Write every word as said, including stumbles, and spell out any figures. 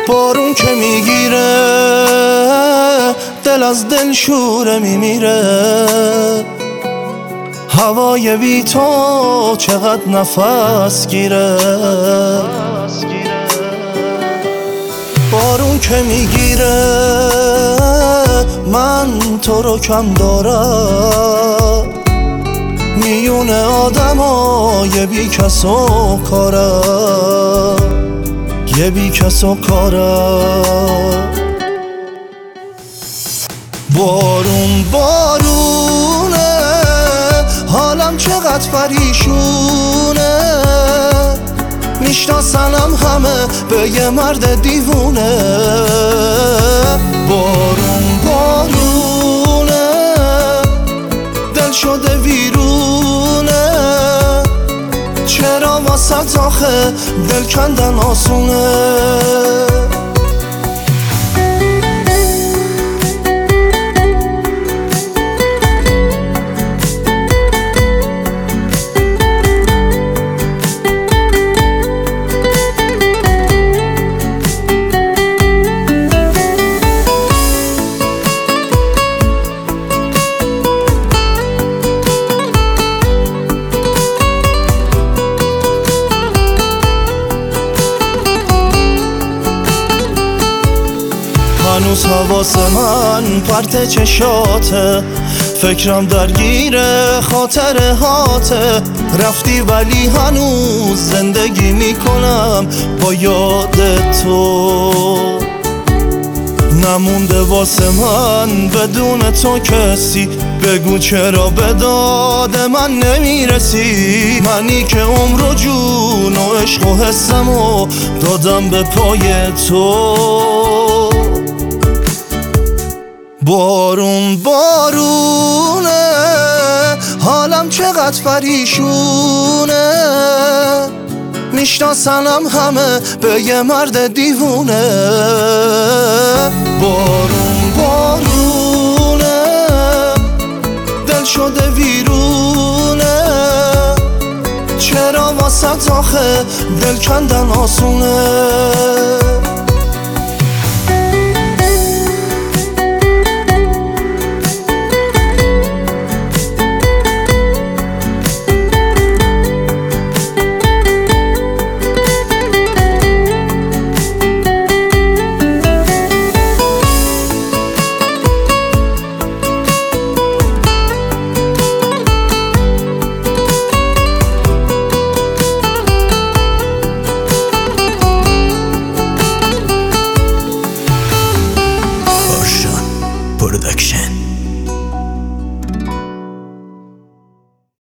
بارون که میگیره دل از دل شوره میمیره، هوای بی تو چقدر نفس گیره. بارون که میگیره من تو رو کم دارم، میون آدم های بی کس و کارم، یه بی کس و کارم. بارون بارونه حالم چقدر پریشونه، میشناسنم همه به یه مرد دیوونه. بارون بارونه دل شده ویرونه، چرا واسه آخه دل کندن آسونه. هنوز حواس من پرت چشاته، فکرم درگیر خاطر هاته. رفتی ولی هنوز زندگی میکنم با یاد تو، نمونده واسه من بدون تو کسی. بگو چرا به داد من نمیرسی، منی که عمر و جون و عشق و حسمو دادم به پای تو. بارون بارونه حالم چقدر پریشونه، میشناسنم همه به یه مرد دیوونه. بارون بارونه دل شده ویرونه، چرا واسه آخه دل کندن آسونه. Production.